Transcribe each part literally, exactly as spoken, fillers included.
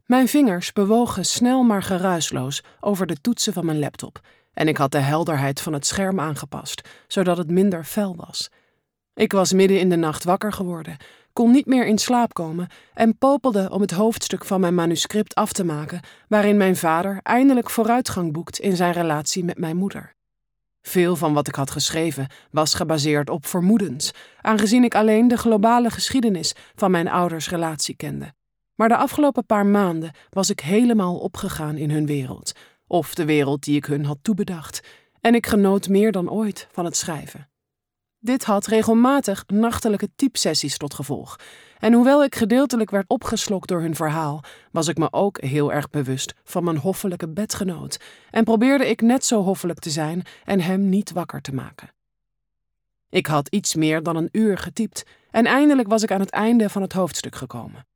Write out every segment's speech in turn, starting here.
Mijn vingers bewogen snel maar geruisloos over de toetsen van mijn laptop en ik had de helderheid van het scherm aangepast, zodat het minder fel was. Ik was midden in de nacht wakker geworden, kon niet meer in slaap komen en popelde om het hoofdstuk van mijn manuscript af te maken, waarin mijn vader eindelijk vooruitgang boekt in zijn relatie met mijn moeder. Veel van wat ik had geschreven was gebaseerd op vermoedens, aangezien ik alleen de globale geschiedenis van mijn ouders' relatie kende. Maar de afgelopen paar maanden was ik helemaal opgegaan in hun wereld, of de wereld die ik hun had toebedacht, en ik genoot meer dan ooit van het schrijven. Dit had regelmatig nachtelijke typesessies tot gevolg, en hoewel ik gedeeltelijk werd opgeslokt door hun verhaal, was ik me ook heel erg bewust van mijn hoffelijke bedgenoot en probeerde ik net zo hoffelijk te zijn en hem niet wakker te maken. Ik had iets meer dan een uur getypt en eindelijk was ik aan het einde van het hoofdstuk gekomen.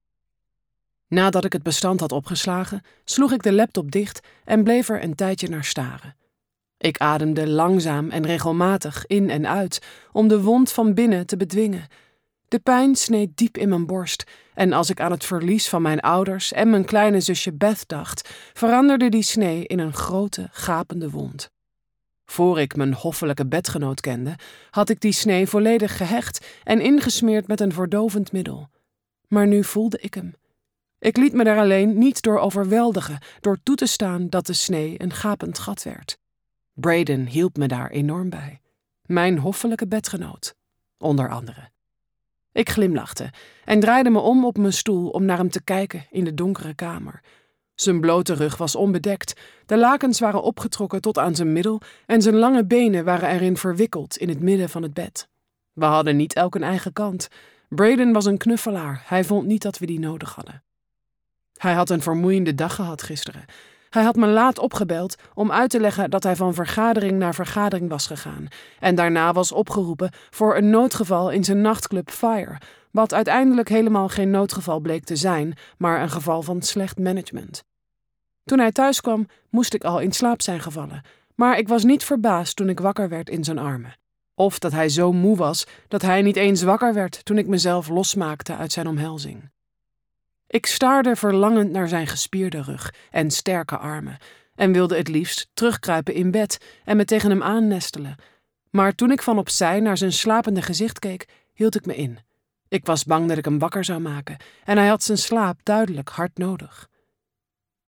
Nadat ik het bestand had opgeslagen, sloeg ik de laptop dicht en bleef er een tijdje naar staren. Ik ademde langzaam en regelmatig in en uit om de wond van binnen te bedwingen. De pijn sneed diep in mijn borst en als ik aan het verlies van mijn ouders en mijn kleine zusje Beth dacht, veranderde die snee in een grote, gapende wond. Voor ik mijn hoffelijke bedgenoot kende, had ik die snee volledig gehecht en ingesmeerd met een verdovend middel. Maar nu voelde ik hem. Ik liet me daar alleen niet door overweldigen, door toe te staan dat de snee een gapend gat werd. Braden hielp me daar enorm bij. Mijn hoffelijke bedgenoot, onder andere. Ik glimlachte en draaide me om op mijn stoel om naar hem te kijken in de donkere kamer. Zijn blote rug was onbedekt, de lakens waren opgetrokken tot aan zijn middel en zijn lange benen waren erin verwikkeld in het midden van het bed. We hadden niet elk een eigen kant. Braden was een knuffelaar, hij vond niet dat we die nodig hadden. Hij had een vermoeiende dag gehad gisteren. Hij had me laat opgebeld om uit te leggen dat hij van vergadering naar vergadering was gegaan en daarna was opgeroepen voor een noodgeval in zijn nachtclub Fire, wat uiteindelijk helemaal geen noodgeval bleek te zijn, maar een geval van slecht management. Toen hij thuis kwam, moest ik al in slaap zijn gevallen, maar ik was niet verbaasd toen ik wakker werd in zijn armen. Of dat hij zo moe was dat hij niet eens wakker werd toen ik mezelf losmaakte uit zijn omhelzing. Ik staarde verlangend naar zijn gespierde rug en sterke armen en wilde het liefst terugkruipen in bed en me tegen hem aannestelen. Maar toen ik van opzij naar zijn slapende gezicht keek, hield ik me in. Ik was bang dat ik hem wakker zou maken en hij had zijn slaap duidelijk hard nodig.